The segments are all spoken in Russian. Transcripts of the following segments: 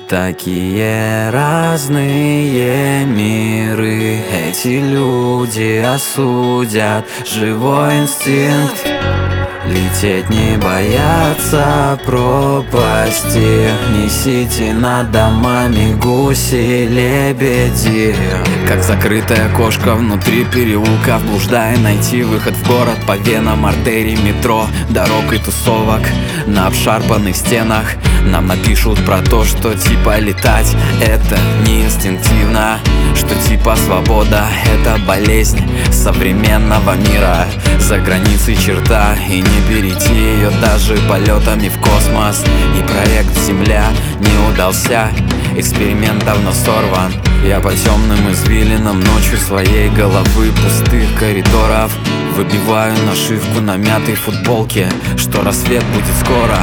Такие разные миры, эти люди осудят живой инстинкт. Лететь не боятся пропасти, несите над домами гуси, лебеди. Как закрытая кошка внутри переулка, блуждая найти выход в город по венам артерий метро, дорог и тусовок на обшарпанных стенах. Нам напишут про то, что типа летать это не инстинктивно, что типа свобода это болезнь современного мира. За границей черта, и не перейти ее даже полетами в космос. И проект Земля не удался, эксперимент давно сорван. Я по темным извилинам ночью своей головы пустых коридоров выбиваю нашивку на мятой футболке, что рассвет будет скоро.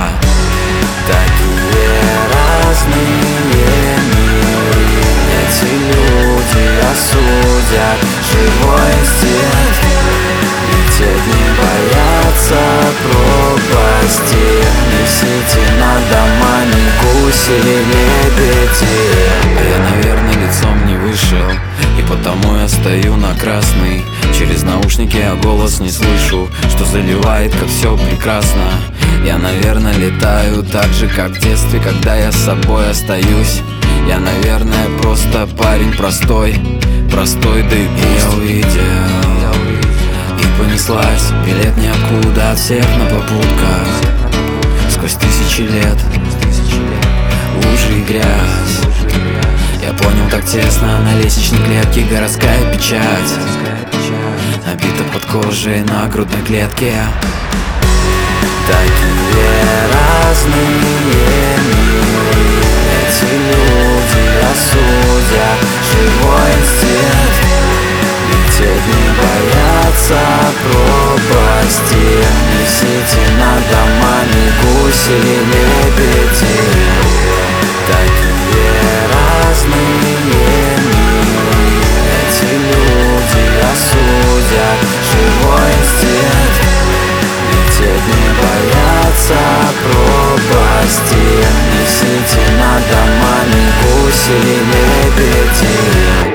Такие разные миры, эти люди осудят живой инстинкт. Лететь не боятся пропасти, несите над домами гуси, лебеди. А я, наверное, лицом не вышел, и потому я стою на красный. Через наушники я голос не слышу, что заливает, как все прекрасно. Я, наверное, летаю так же, как в детстве, когда я с собой остаюсь. Я, наверное, просто парень простой, да и я увидел. И понеслась, билет ниоткуда, от всех на попутках. Сквозь тысячи лет, лужи и грязь. Я понял так тесно, на лестничной клетке городская печать набита под кожей на грудной клетке. Такие разные миры, эти люди осудят живой инстинкт. Лететь не боятся пропасти, несите над домами гуси, лебеди. Такие разные миры, эти люди осудят живой инстинкт. Лететь не боятся пропасти, несите над домами гуси, лебеди.